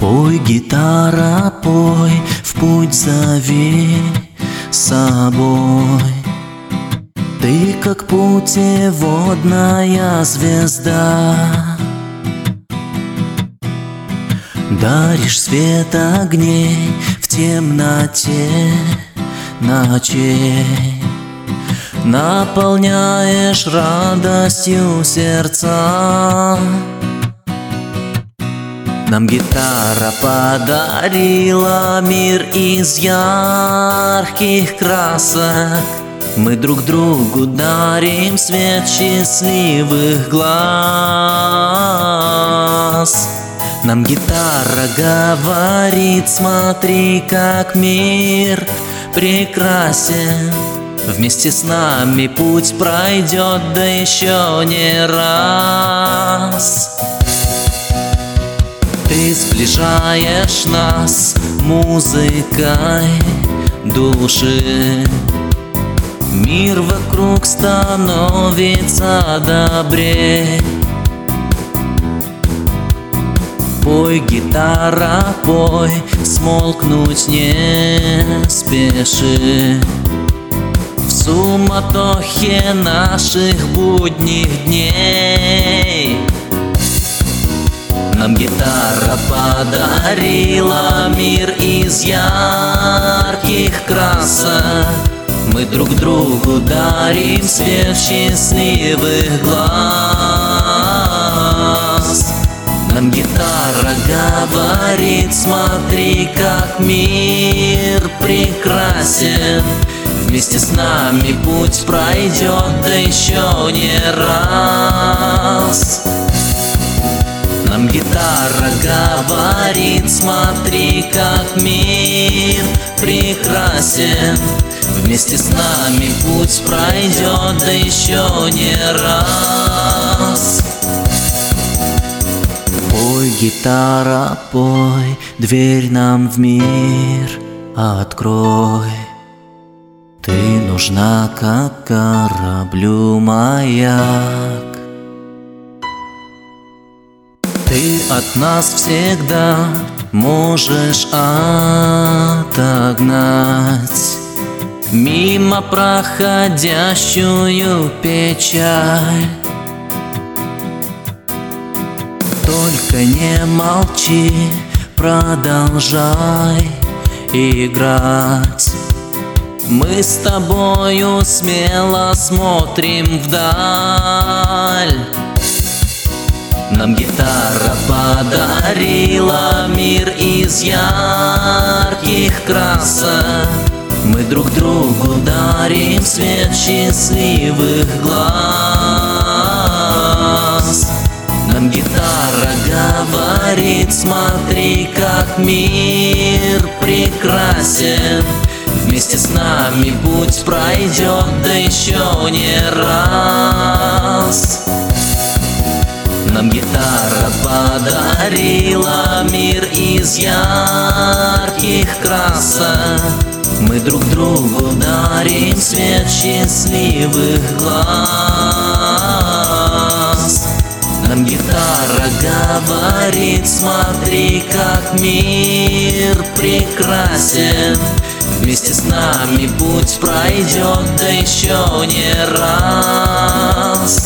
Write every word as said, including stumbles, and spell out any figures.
Пой, гитара, пой, в путь зови с собой. Ты как путеводная звезда, даришь свет огней в темноте ночей, наполняешь радостью сердца. Нам гитара подарила мир из ярких красок. Мы друг другу дарим свет счастливых глаз. Нам гитара говорит: смотри, как мир прекрасен. Вместе с нами путь пройдет, да еще не раз. Ты сближаешь нас музыкой души. Мир вокруг становится добрей. Пой, гитара, пой, смолкнуть не спеши. В суматохе наших будних дней нам гитара подарила мир из ярких красок. Мы друг другу дарим свет счастливых глаз. Нам гитара говорит: смотри, как мир прекрасен. Вместе с нами путь пройдет, да еще не раз. Нам гитара говорит: смотри, как мир прекрасен. Вместе с нами путь пройдет, да еще не раз. Пой, гитара, пой, дверь нам в мир открой. Ты нужна, как кораблю маяк. Ты от нас всегда можешь отогнать мимо проходящую печаль. Только не молчи, продолжай играть. Мы с тобою смело смотрим вдаль. Нам гитара подарила мир из ярких красок. Мы друг другу дарим свет счастливых глаз. Нам гитара говорит: смотри, как мир прекрасен. Вместе с нами путь пройдет, да еще не раз. Нам гитара подарила мир из ярких красок. Мы друг другу дарим свет счастливых глаз. Нам гитара говорит: смотри, как мир прекрасен. Вместе с нами путь пройдет, да еще не раз.